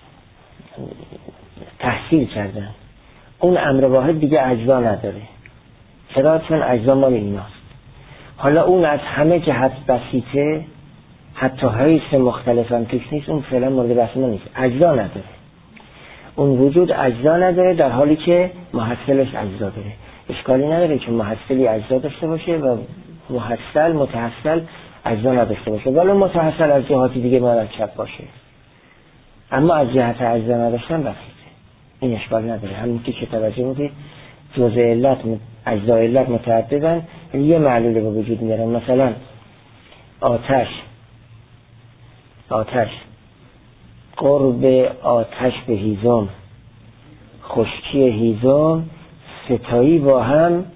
تحصیل کردن، اون امر واحد دیگه اجزا نداره. چرا؟ چون اجزا مال ایناست. حالا اون از همه جهت بسیطه، حتی حیث مختلف هم توش نیست، اون فعلا مورد بحث ما نیست. اجزا نداره، اون وجود اجزا نداره در حالی که محصلش اجزا داره. اشکالی نداره که محصلی اجزا داشته باشه و متحصل اجزا نداشته باشه، ولی متحصل از جهاتی دیگه مرکب باشه، اما از جهت اجزا نداشتن بسیطه، این اشکال نداره. همین که توجه بودید جزء علت اجزا علت متعددن، یه معلول به وجود میارن. مثلا آتش قرب آتش به هیزم، خشکی هیزم، ستایی با هم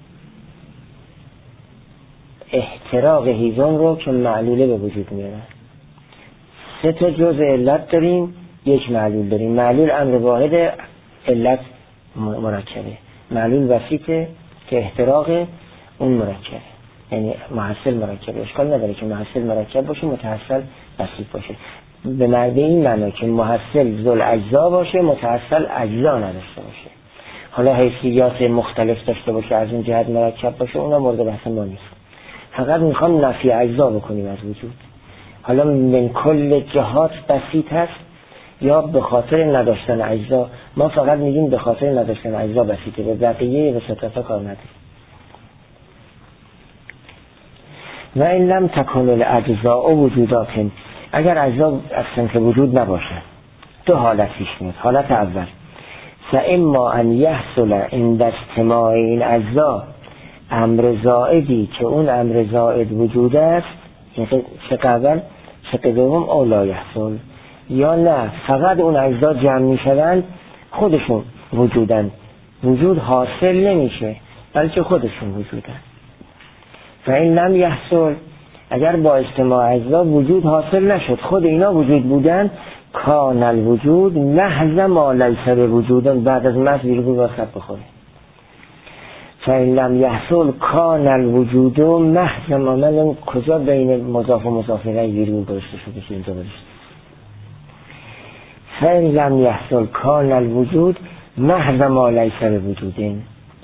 احتراق هیزم رو که معلوله به وجود میارن. 3 جزء علت داریم، 1 معلول داریم. معلول امر واحد، علت مرکبه. معلول وسیطه که احتراق اون مرکبه، یعنی محصل مرکبه. اشکال نداره که محصل مرکب باشه، متحصل وسیط باشه. به معنی این معنی که محصل ذل اجزا باشه، متحصل اجزا نداشته باشه. حالا حیثیات مختلف داشته باشه، از اون جهت مرکب باشه، اونا مورد بحث ما نیست. فقط میخوام نفی اجزا بکنیم از وجود. حالا من کل جهات بسیط هست یا به خاطر نداشتن اجزا. ما فقط میگیم به خاطر نداشتن اجزا بسیطه، به بقیه به ستاتا کار نداریم. و این لم تکن الاجزاء وجودات، اگر اجزا از صنف وجود نباشه 2 حالت پیش میاد. حالت اول فاما ان یحصل عند اجتماع این اجزا امر زائدی، که اون امر زائد وجود است، شق اول. شق دوم او لا یحصل، یا نه فقط اون اجزا جمع میشوند خودشون وجودن، وجود حاصل نمیشه بلکه خودشون وجودن. و این لم یحصل، اگر با اجتماع اجزا وجود حاصل نشد، خود اینا وجود بودن، کان الوجود محض ما لیس بوجود، بعد از محض ویرگول واسط بخوره. فإن لم يحصل کان الوجود محض ما، من کجا بین مضاف و مضاف الیه ویرگول گذاشته شده که اینجا گذاشته. فإن لم يحصل کان الوجود محض ما لیس بوجود،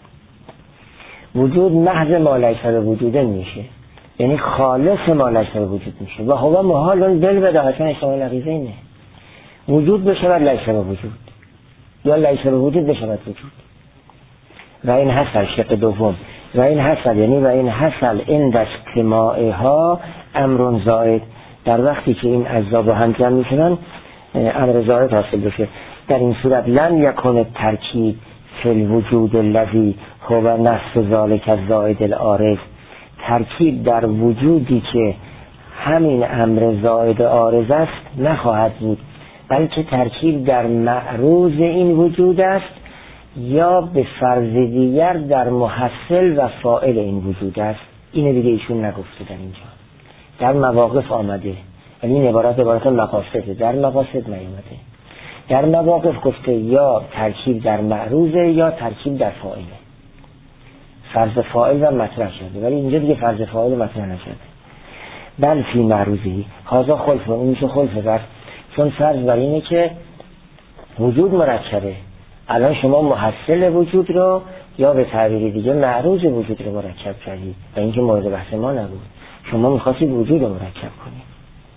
وجود محض ما لیس بوجود میشه، یعنی خالص ما لیس بوجود میشه. و هو محال بل بداهتن اشتمال نقیزه اینه، وجود بشود لیس بوجود یا لیس بوجود بشود وجود. و این حصل شق دوم، و این حصل یعنی و این حصل عند اجتماعها امر زائد، در وقتی که این اجزا با هم جمع میشن امر زائد حاصل بشه. در این صورت لم یکن الترکیب فی الوجود الذی هو نفس ذلک الزائد العارض، ترکیب در وجودی که همین امر زائد عارض است نخواهد بود، بلکه ترکیب در معروض این وجود است، یا به فرض دیگر در محصل و فاعل این وجود است. اینو دیگه ایشون نگفته در اینجا، در مواقف آمده، یعنی این عبارت مقاصده، در مقاصد نیامده. در مواقف گفته یا ترکیب در معروضه یا ترکیب در فاعله، فرض فاعل و مطرح شده، ولی اینجا دیگه فرض فاعل و مطرح نشده. بل فی معروضی هازا خلفه، اون میشه خلفه بر، چون فرض بر اینه که وجود مرکبه. الان شما محصل وجود رو یا به تعبیر دیگه معروض وجود رو مرکب کردید و اینکه مورد بحث ما نبود، شما میخواستید وجود رو مرکب کنید.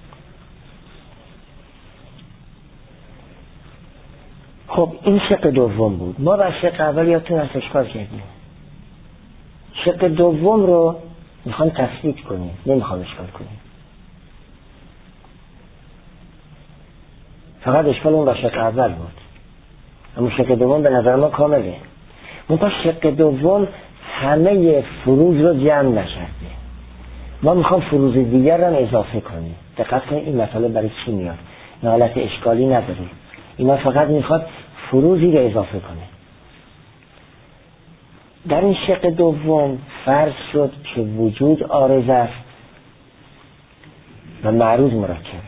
خب این شق دوم بود. ما بر شق اول یادتون از اشکال کردیم، شق دوم رو میخوام تثبیت کنیم، نمیخوام اشکال کنیم. فقط اشکال اون بر شق اول بود، اما شق دوم به نظر ما کامله. منتها شق دوم همه فروض رو جمع نشده، ما میخوام فروض دیگر رو اضافه کنیم. دقت کنید این مطالب برای چی میاد، این حالت اشکالی نداره، اینا فقط میخواد فروضی رو اضافه کنه. در این شق دوم فرض شد که وجود عارض است و معروض مرکبه،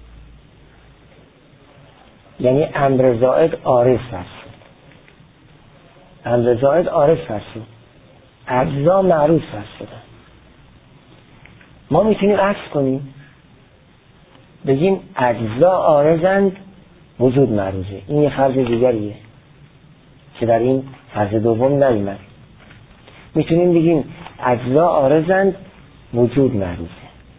یعنی امر زائد عارض فرض شد، امر زائد عارض فرض شد، اجزا معروض فرض شدن. ما میتونیم عکس کنیم، بگیم اجزا عارضند وجود معروضه. این یه فرض دیگریه که در این فرض دوم نیامد. میتونیم بگیم اجزا عارضند وجود معروضه.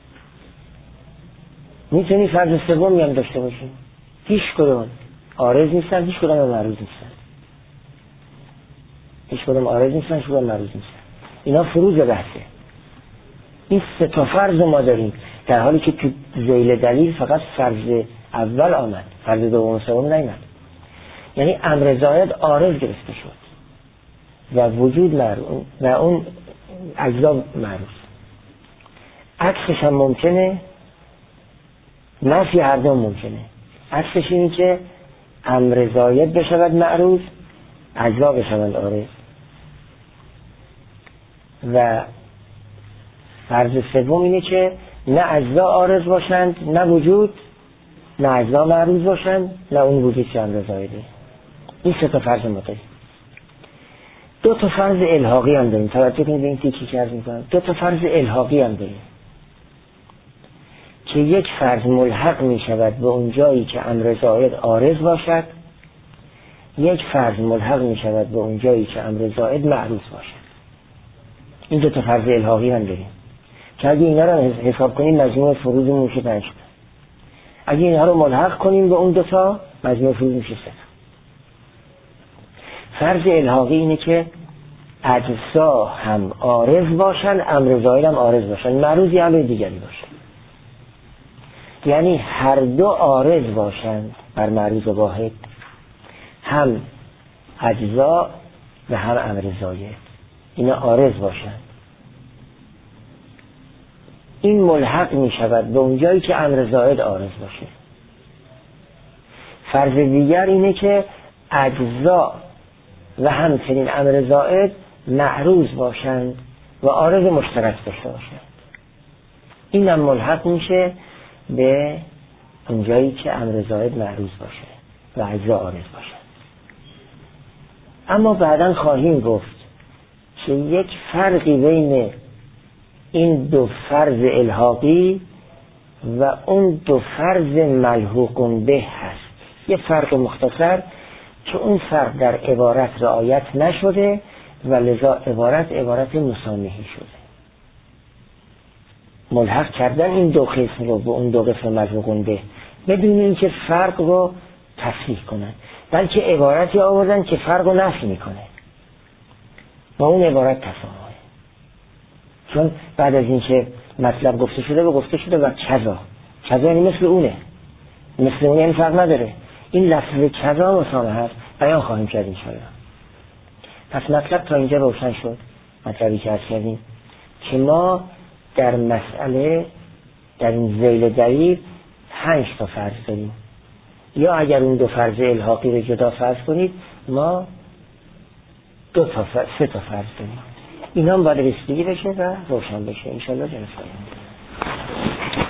میتونیم فرض سومی هم داشته باشیم، هیچ کدوم عارض نیستن، هیچ کدوم معروض نیستن، هیچ کدوم عارض نیستن، هیچ کدوم معروض نیستن. اینا فروض بحثه. این سه تا فرض ما داریم، در حالی که تو ذیل دلیل فقط فرض اول آمد، فرض دوم و سوم نیامد. یعنی امر زائد عارض گرفته شد و وجود معروض و اون اجزا معروض. عکسش هم ممکنه، نفی هر دو ممکنه. عکسش اینه که امر زاید بشود معروض، اجزا بشود عارض. و فرض سوم اینه که نه اجزا عارض باشند نه وجود، نه اجزا معروض باشند نه اون وجود که امر زایده. این سه تا فرض ما داریم. دو تا فرض الحاقی هم داریم. توجه کنید به این تیکی که عرض می‌کنم. دو تا فرض الحاقی هم داریم که یک فرض ملحق می شود به اون جایی که امر زائد عارض باشد، یک فرض ملحق می شود به اون جایی که امر زائد معروض باشد. این دو تا فرض الحاقی هم داریم که اگه اینا رو حساب کنیم مجموع فروض میشه 5 تا. اگه اینها رو ملحق کنیم به اون دو تا مجموع فروض میشه 3 تا. فرض الحاقی اینه که اجزا هم عارض باشن، امر زائد هم عارض باشن، معروض یا امر دیگری باشن. یعنی هر دو عارض باشند بر معروض واحد، هم اجزا و هم امر زاید، اینا عارض باشند. این ملحق می شود به اون جایی که امر زاید عارض باشه. فرض دیگر اینه که اجزا و همچنین امر زاید معروض باشند و عارض مشترک داشته باشند. این هم ملحق میشه به اون جایی که امر زاید معروض باشه و اجزا عارض باشه. اما بعداً خواهیم گفت که یک فرقی بین این دو فرض الحاقی و اون دو فرض ملحوق به هست. یه فرق مختصر که اون فرق در عبارت رعایت نشده و لذا عبارت مسامحی شده. ملحق کردن این دو قسم رو به اون دو قسم ملحوق به بدون اینکه فرق رو تصحیح کنن، بلکه عبارتی آوردن که فرق رو نفی میکنه با اون عبارت تفاهمه. چون بعد از اینکه مطلب گفته شده و کذا یعنی مثل اونه، مثل اونه این فرق نداره. این لفظ کذا مسامحه هست، بیان خواهیم کرد انشاءالله. پس مطلب تا اینجا روشن شد. مطلبی که عرض کردیم که ما در مسئله در این ذیل دلیل 5 تا فرض داریم، یا اگر اون دو فرض الحاقی رو جدا فرض کنید ما 3 تا فرض داریم. اینا هم باید رسیدگی بشه و روشن بشه انشاءالله. جلسه